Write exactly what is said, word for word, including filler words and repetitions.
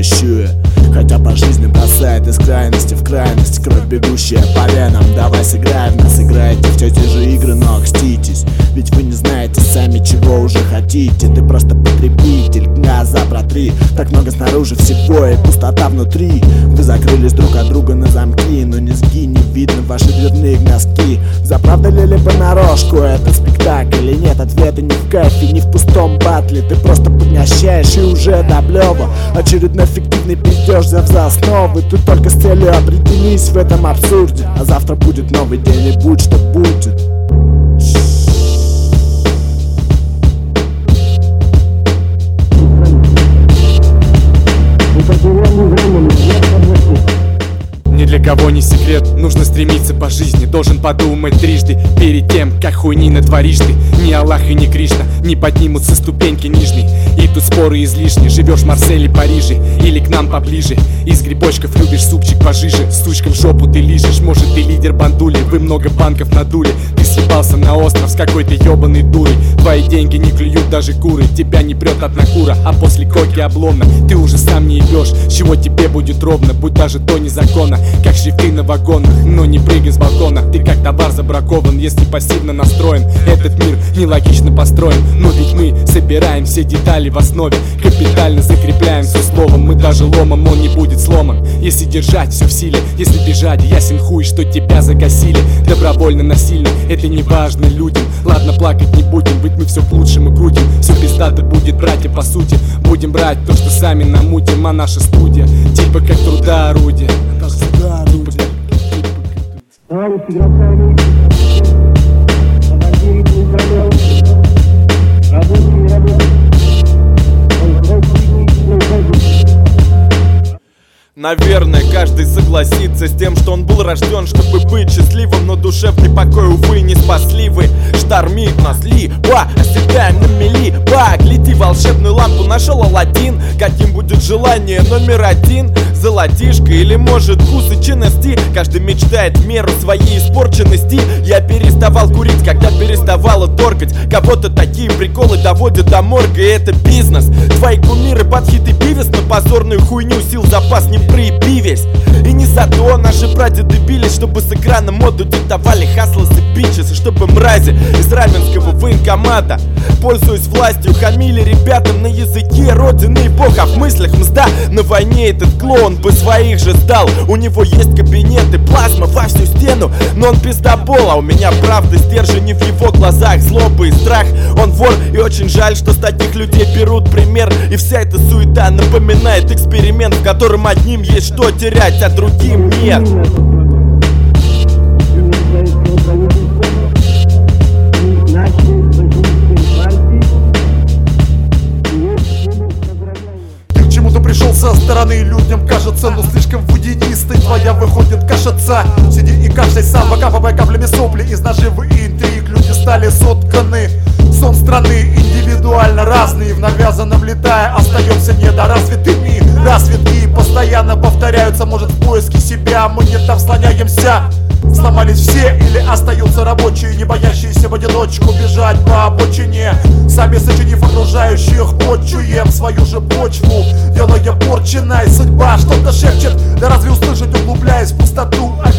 будущее. Хотя по жизни бросает из крайности в крайность, кровь бегущая по венам. Давай сыграем, нас играете в те же игры, но окститесь. Ведь вы не знаете сами, чего уже хотите. Ты просто потребитель, глаза протри. Так много снаружи всего и пустота внутри. Вы закрылись друг от друга на замки, но низги не видно ваши дверные носки. Заправдали ли понарошку этот спектакль или нет? Ответа не в кайфе, не в пустом батле. Ты просто поднащаешь и уже до блёва. Очередной фиктивный пиздёж за основы. Ты только с целью определись в этом абсурде. А завтра будет новый день и будь что будет. Ни для кого не секрет, нужно стремиться по жизни. Должен подумать трижды перед тем, как хуйни натворишь ты. Ни Аллах и ни Кришна не поднимутся ступеньки нижней. И тут споры излишни. Живешь в Марселе, Париже или к нам поближе. Из грибочков любишь супчик пожиже. Сучкам жопу ты лижешь. Может ты лидер бандули, вы много банков надули. Ты съебался на остров с какой-то ебаной дурой. Твои деньги не клюют даже куры. Тебя не прет одна кура, а после коки обломно. Ты уже сам не ебешь, чего тебе будет ровно. Будь даже то незаконно, как шрифты на вагонах. Но не прыгай с балкона, ты как товар забракован. Если пассивно настроен, этот мир нелогично построен. Но ведь мы собираем все детали в основе. Капитально закрепляем все словом. Мы даже ломом, он не будет сломан. Если держать все в силе, если бежать, ясен хуй, что тебя загасили. Добровольно, насильно, это не важно людям. Ладно, плакать не будем, ведь мы все к лучшему крутим. Все пиздато будет, братья, по сути. Будем брать то, что сами намутим. А наша студия типа как труда орудие. Наверное, каждый согласится с тем, что он был рожден, чтобы быть счастливым, но душевный покой, увы, не спасли вы. Штормит нас либо оседаем на мели. Ба, гляди, волшебную лампу нашел Аладдин. Каким будет желание номер один? Золотишко или может вкусы чинности? Каждый мечтает в меру своей испорченности. Я переставал курить, когда переставала торкать. Кого-то такие приколы доводят до морга, и это бизнес. Твои кумиры под хиты бивис, на позорную хуйню сил запас не проебивесь. И не за то наши прадеды бились, чтобы с экрана моду диктовали хаслы и бичес. И чтобы мрази из раменского военкомата, пользуясь властью, хамили ребятам на языке родины и бог. А в мыслях мзда на войне этот клоун бы своих же сдал. У него есть кабинеты, плазма во всю стену, но он пиздобол. А у меня правда стержень не в его глазах, злоба и страх. Он вор, и очень жаль, что с таких людей берут пример. И вся эта суета напоминает эксперимент, в котором одним есть что терять, а другим нет. Ты к чему-то пришел со стороны, людям кажется, но слишком водянистой твоя выходит кашица. Сиди и каждый сам, выкапывая каплями сопли из наживы и интриг. Люди стали сотканы, сон страны индивидуально разный. В навязанном летая остаемся недоразвитыми. Разведки постоянно повторяются, может в поиске себя мы не там слоняемся. Сломались все или остаются рабочие, не боящиеся в одиночку бежать по обочине. Сами сочинив окружающих, почуем свою же почву, делая порченной. Судьба что-то шепчет, да разве услышать, углубляясь в пустоту?